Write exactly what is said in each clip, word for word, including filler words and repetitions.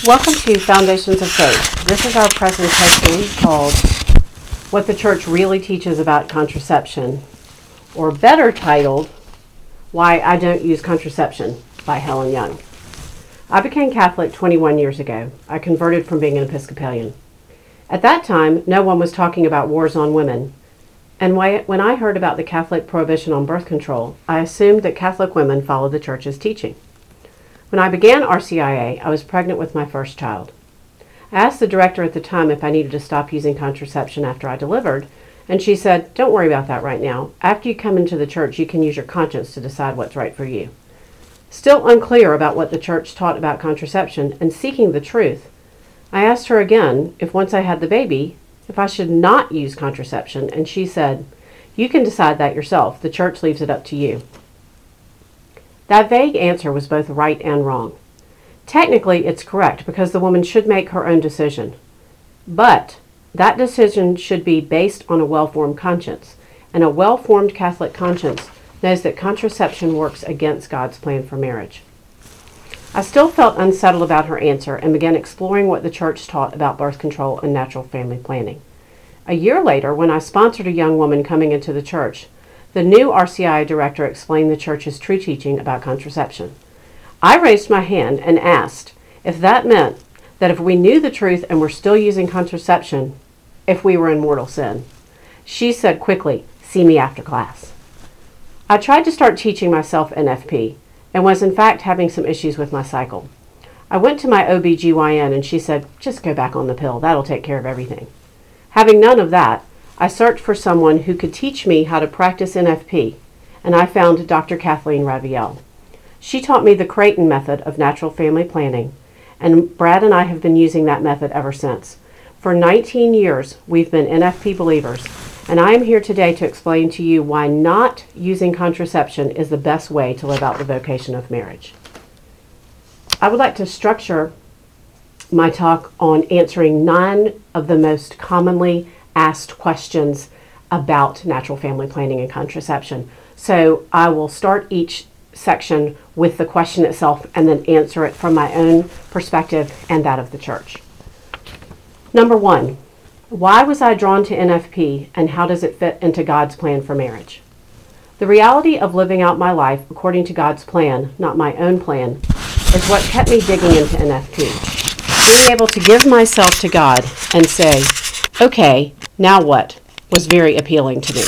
Welcome to Foundations of Faith. This is our presentation called What the Church Really Teaches About Contraception, or better titled, Why I Don't Use Contraception by Helen Young. I became Catholic twenty-one years ago. I converted from being an Episcopalian. At that time, no one was talking about wars on women, and when I heard about the Catholic prohibition on birth control, I assumed that Catholic women followed the Church's teaching. When I began R C I A, I was pregnant with my first child. I asked the director at the time if I needed to stop using contraception after I delivered, and she said, "Don't worry about that right now. After you come into the Church, you can use your conscience to decide what's right for you." Still unclear about what the Church taught about contraception and seeking the truth, I asked her again if once I had the baby, if I should not use contraception, and she said, "You can decide that yourself. The Church leaves it up to you." That vague answer was both right and wrong. Technically, it's correct because the woman should make her own decision. But that decision should be based on a well-formed conscience, and a well-formed Catholic conscience knows that contraception works against God's plan for marriage. I still felt unsettled about her answer and began exploring what the Church taught about birth control and natural family planning. A year later, when I sponsored a young woman coming into the Church, the new R C I A director explained the Church's true teaching about contraception. I raised my hand and asked if that meant that if we knew the truth and were still using contraception, if we were in mortal sin. She said quickly, "See me after class." I tried to start teaching myself N F P and was in fact having some issues with my cycle. I went to my O B G Y N and she said, "Just go back on the pill. That'll take care of everything." Having none of that, I searched for someone who could teach me how to practice N F P, and I found Doctor Kathleen Raviel. She taught me the Creighton method of natural family planning, and Brad and I have been using that method ever since. For nineteen years, we've been N F P believers, and I am here today to explain to you why not using contraception is the best way to live out the vocation of marriage. I would like to structure my talk on answering nine of the most commonly asked questions about natural family planning and contraception. So I will start each section with the question itself and then answer it from my own perspective and that of the Church. Number one, why was I drawn to N F P and how does it fit into God's plan for marriage? The reality of living out my life according to God's plan, not my own plan, is what kept me digging into N F P. Being able to give myself to God and say, "Okay, now what?" was very appealing to me.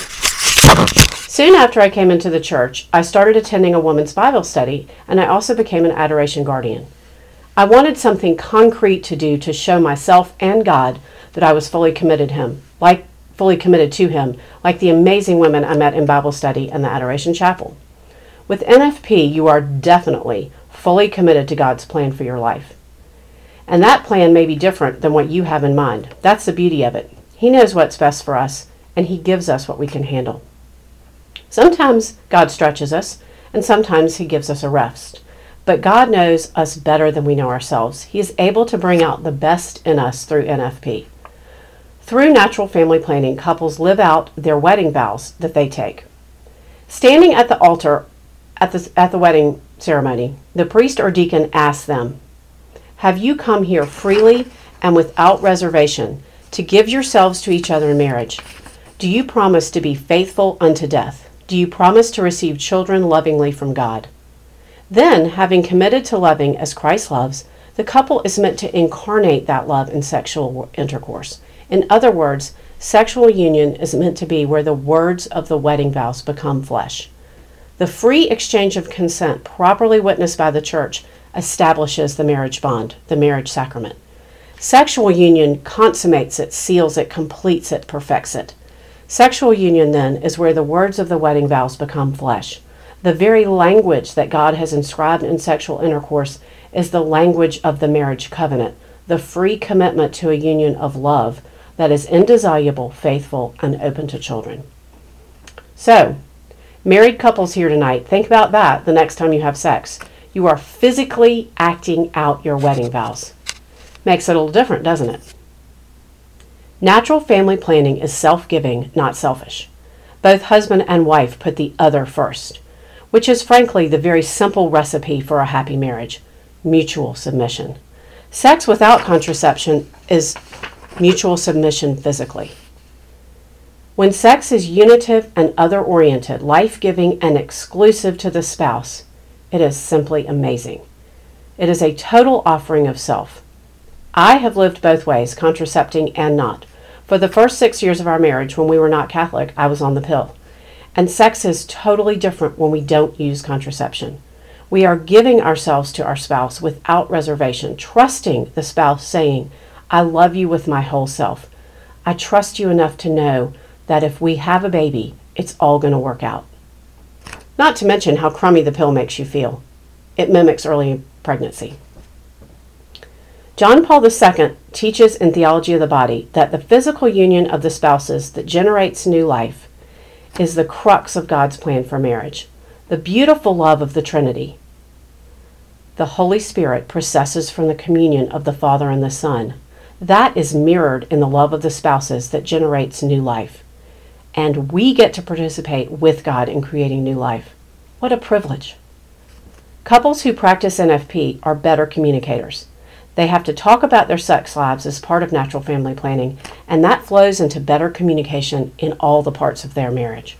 Soon after I came into the Church, I started attending a women's Bible study, and I also became an adoration guardian. I wanted something concrete to do to show myself and God that I was fully committed him, like fully committed to him, like the amazing women I met in Bible study and the Adoration Chapel. With N F P, you are definitely fully committed to God's plan for your life. And that plan may be different than what you have in mind. That's the beauty of it. He knows what's best for us, and he gives us what we can handle. Sometimes God stretches us, and sometimes he gives us a rest. But God knows us better than we know ourselves. He is able to bring out the best in us through N F P. Through natural family planning, couples live out their wedding vows that they take. Standing at the altar at the, at the wedding ceremony, the priest or deacon asks them, "Have you come here freely and without reservation to give yourselves to each other in marriage? Do you promise to be faithful unto death? Do you promise to receive children lovingly from God?" Then, having committed to loving as Christ loves, the couple is meant to incarnate that love in sexual intercourse. In other words, sexual union is meant to be where the words of the wedding vows become flesh. The free exchange of consent, properly witnessed by the Church, establishes the marriage bond, the marriage sacrament. Sexual union consummates it, seals it, completes it, perfects it. Sexual union, then, is where the words of the wedding vows become flesh. The very language that God has inscribed in sexual intercourse is the language of the marriage covenant, the free commitment to a union of love that is indissoluble, faithful, and open to children. So, married couples here tonight, think about that the next time you have sex. You are physically acting out your wedding vows. Makes it a little different, doesn't it? Natural family planning is self-giving, not selfish. Both husband and wife put the other first, which is frankly the very simple recipe for a happy marriage: mutual submission. Sex without contraception is mutual submission physically. When sex is unitive and other-oriented, life-giving and exclusive to the spouse, it is simply amazing. It is a total offering of self. I have lived both ways, contracepting and not. For the first six years of our marriage, when we were not Catholic, I was on the pill. And sex is totally different when we don't use contraception. We are giving ourselves to our spouse without reservation, trusting the spouse, saying, I love you with my whole self. I trust you enough to know that if we have a baby, it's all going to work out. Not to mention how crummy the pill makes you feel. It mimics early pregnancy. John Paul the Second teaches in Theology of the Body that the physical union of the spouses that generates new life is the crux of God's plan for marriage. The beautiful love of the Trinity. The Holy Spirit processes from the communion of the Father and the Son. That is mirrored in the love of the spouses that generates new life. And we get to participate with God in creating new life. What a privilege. Couples who practice N F P are better communicators. They have to talk about their sex lives as part of natural family planning, and that flows into better communication in all the parts of their marriage.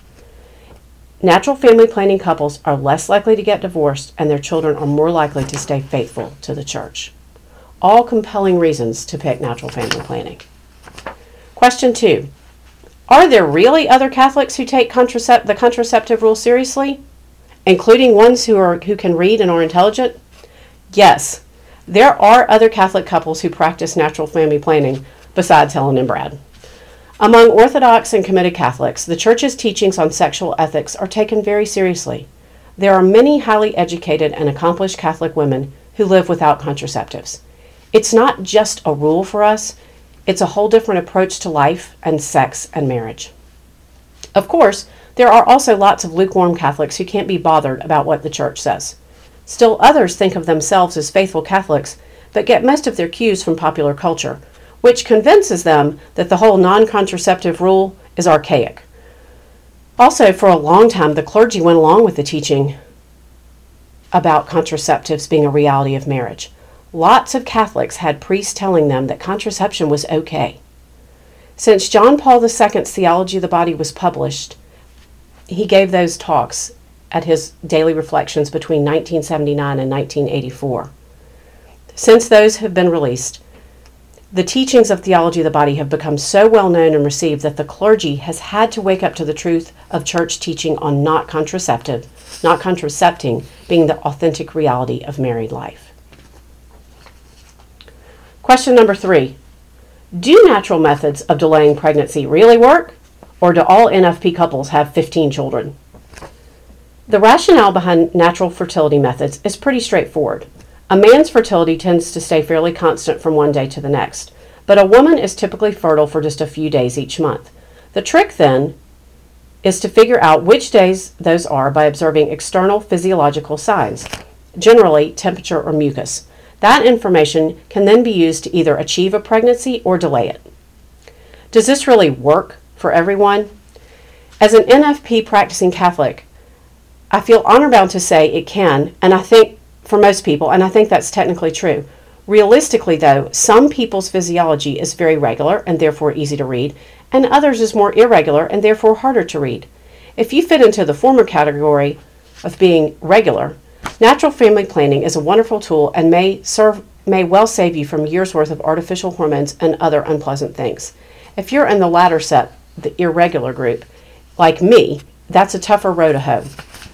Natural family planning couples are less likely to get divorced, and their children are more likely to stay faithful to the church. All compelling reasons to pick natural family planning. Question two. Are there really other Catholics who take contracept- the contraceptive rule seriously, including ones who are who can read and are intelligent? Yes, there are other Catholic couples who practice natural family planning besides Helen and Brad. Among Orthodox and committed Catholics, the Church's teachings on sexual ethics are taken very seriously. There are many highly educated and accomplished Catholic women who live without contraceptives. It's not just a rule for us, it's a whole different approach to life and sex and marriage. Of course, there are also lots of lukewarm Catholics who can't be bothered about what the Church says. Still others think of themselves as faithful Catholics, but get most of their cues from popular culture, which convinces them that the whole non-contraceptive rule is archaic. Also, for a long time, the clergy went along with the teaching about contraceptives being a reality of marriage. Lots of Catholics had priests telling them that contraception was okay. Since John Paul the Second's Theology of the Body was published, he gave those talks at his daily reflections between nineteen seventy-nine and nineteen eighty-four. Since those have been released, the teachings of Theology of the Body have become so well known and received that the clergy has had to wake up to the truth of church teaching on not contraceptive, not contracepting being the authentic reality of married life. Question number three. Do natural methods of delaying pregnancy really work, or do all N F P couples have fifteen children? The rationale behind natural fertility methods is pretty straightforward. A man's fertility tends to stay fairly constant from one day to the next, but a woman is typically fertile for just a few days each month. The trick, then, is to figure out which days those are by observing external physiological signs, generally temperature or mucus. That information can then be used to either achieve a pregnancy or delay it. Does this really work for everyone? As an N F P practicing Catholic, I feel honor-bound to say it can, and I think for most people, and I think that's technically true. Realistically, though, some people's physiology is very regular and therefore easy to read, and others is more irregular and therefore harder to read. If you fit into the former category of being regular, natural family planning is a wonderful tool and may serve may well save you from years' worth of artificial hormones and other unpleasant things. If you're in the latter set, the irregular group, like me, that's a tougher row to hoe.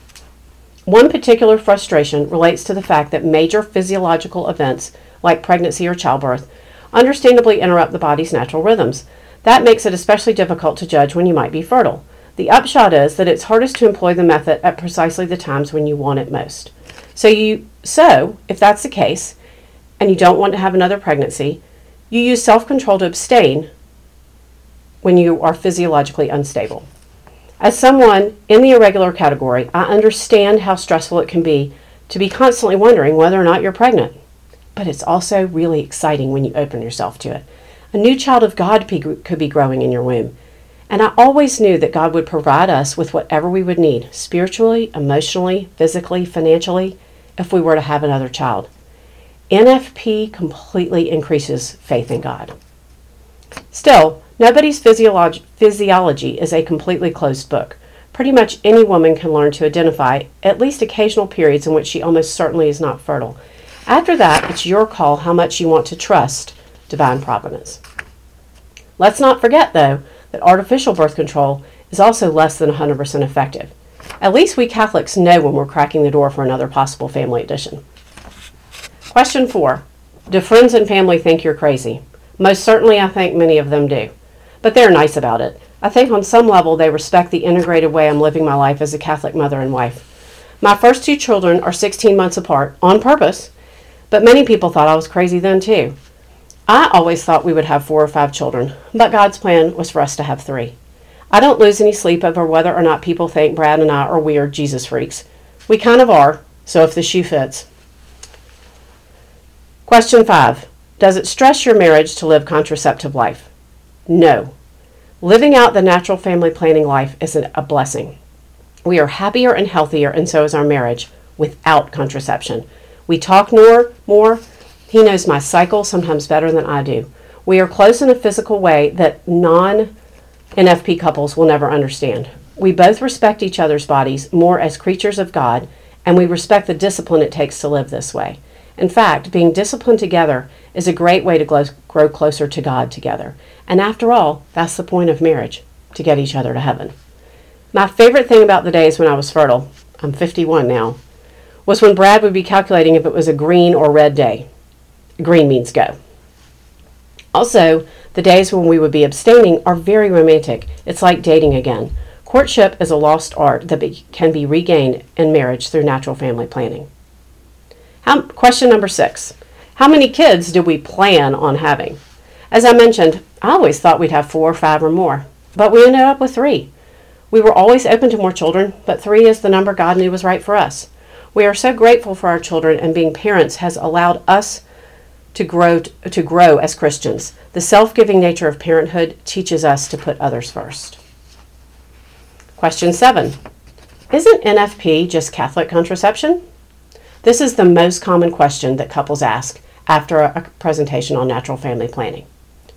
One particular frustration relates to the fact that major physiological events, like pregnancy or childbirth, understandably interrupt the body's natural rhythms. That makes it especially difficult to judge when you might be fertile. The upshot is that it's hardest to employ the method at precisely the times when you want it most. So, you, so if that's the case, and you don't want to have another pregnancy, you use self-control to abstain when you are physiologically unstable. As someone in the irregular category, I understand how stressful it can be to be constantly wondering whether or not you're pregnant. But it's also really exciting when you open yourself to it. A new child of God could be growing in your womb. And I always knew that God would provide us with whatever we would need, spiritually, emotionally, physically, financially, if we were to have another child. N F P completely increases faith in God. Still, nobody's physiolog- physiology is a completely closed book. Pretty much any woman can learn to identify at least occasional periods in which she almost certainly is not fertile. After that, it's your call how much you want to trust divine providence. Let's not forget, though, that artificial birth control is also less than one hundred percent effective. At least we Catholics know when we're cracking the door for another possible family addition. Question four. Do friends and family think you're crazy? Most certainly, I think many of them do. But they're nice about it. I think on some level they respect the integrated way I'm living my life as a Catholic mother and wife. My first two children are sixteen months apart, on purpose, but many people thought I was crazy then too. I always thought we would have four or five children, but God's plan was for us to have three. I don't lose any sleep over whether or not people think Brad and I are weird Jesus freaks. We kind of are, so if the shoe fits. Question five. Does it stress your marriage to live contraceptive life? No. Living out the natural family planning life is a blessing. We are happier and healthier, and so is our marriage, without contraception. We talk more, more. He knows my cycle sometimes better than I do. We are close in a physical way that non-N F P couples will never understand. We both respect each other's bodies more as creatures of God, and we respect the discipline it takes to live this way. In fact, being disciplined together is a great way to grow, grow closer to God together. And after all, that's the point of marriage, to get each other to heaven. My favorite thing about the days when I was fertile, I'm fifty-one now, was when Brad would be calculating if it was a green or red day. Green means go. Also, the days when we would be abstaining are very romantic. It's like dating again. Courtship is a lost art that be, can be regained in marriage through natural family planning. How, question number six. How many kids do we plan on having? As I mentioned, I always thought we'd have four, five, or more, but we ended up with three. We were always open to more children, but three is the number God knew was right for us. We are so grateful for our children, and being parents has allowed us to grow to grow as Christians. The self-giving nature of parenthood teaches us to put others first. Question seven. Isn't N F P just Catholic contraception? This is the most common question that couples ask after a presentation on natural family planning.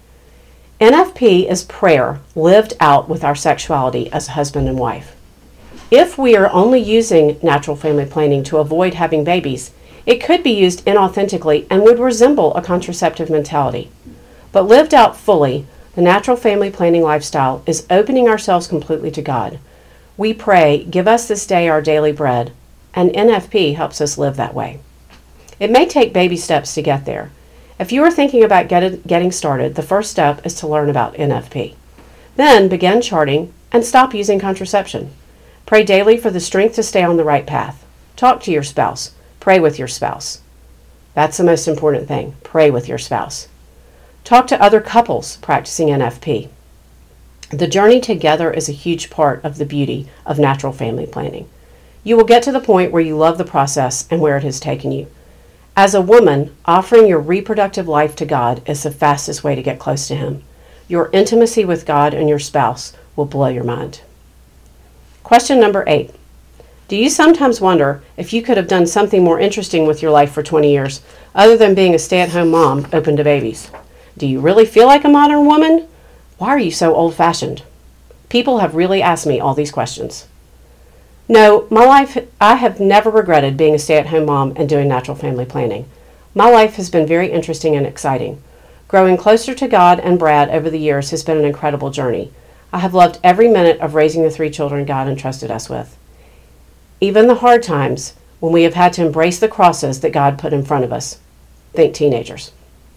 N F P is prayer lived out with our sexuality as husband and wife. If we are only using natural family planning to avoid having babies, it could be used inauthentically and would resemble a contraceptive mentality. But lived out fully, the natural family planning lifestyle is opening ourselves completely to God. We pray, "Give us this day our daily bread," and N F P helps us live that way. It may take baby steps to get there. If you are thinking about get, getting started, the first step is to learn about N F P. Then begin charting and stop using contraception. Pray daily for the strength to stay on the right path. Talk to your spouse. Pray with your spouse. That's the most important thing. Pray with your spouse. Talk to other couples practicing N F P. The journey together is a huge part of the beauty of natural family planning. You will get to the point where you love the process and where it has taken you. As a woman, offering your reproductive life to God is the fastest way to get close to Him. Your intimacy with God and your spouse will blow your mind. Question number eight. Do you sometimes wonder if you could have done something more interesting with your life for twenty years, other than being a stay-at-home mom open to babies? Do you really feel like a modern woman? Why are you so old-fashioned? People have really asked me all these questions. No, my life, I have never regretted being a stay-at-home mom and doing natural family planning. My life has been very interesting and exciting. Growing closer to God and Brad over the years has been an incredible journey. I have loved every minute of raising the three children God entrusted us with. Even the hard times when we have had to embrace the crosses that God put in front of us. Think teenagers.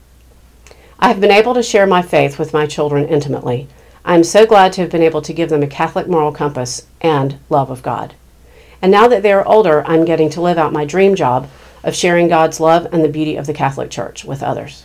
I have been able to share my faith with my children intimately. I am so glad to have been able to give them a Catholic moral compass and love of God. And now that they are older, I'm getting to live out my dream job of sharing God's love and the beauty of the Catholic Church with others.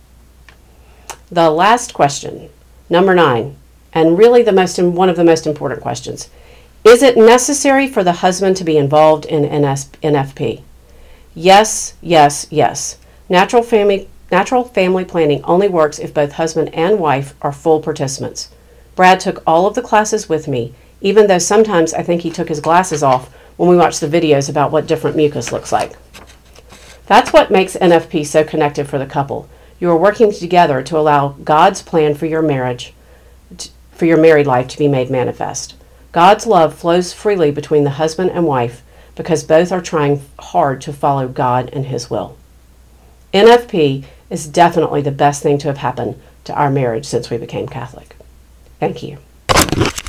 The last question, number nine, and really the most one of the most important questions. Is it necessary for the husband to be involved in N F P? Yes, yes, yes. Natural family, natural family planning only works if both husband and wife are full participants. Brad took all of the classes with me, even though sometimes I think he took his glasses off when we watched the videos about what different mucus looks like. That's what makes N F P so connected for the couple. You are working together to allow God's plan for your marriage, for your married life to be made manifest. God's love flows freely between the husband and wife because both are trying hard to follow God and His will. N F P is definitely the best thing to have happened to our marriage since we became Catholic. Thank you.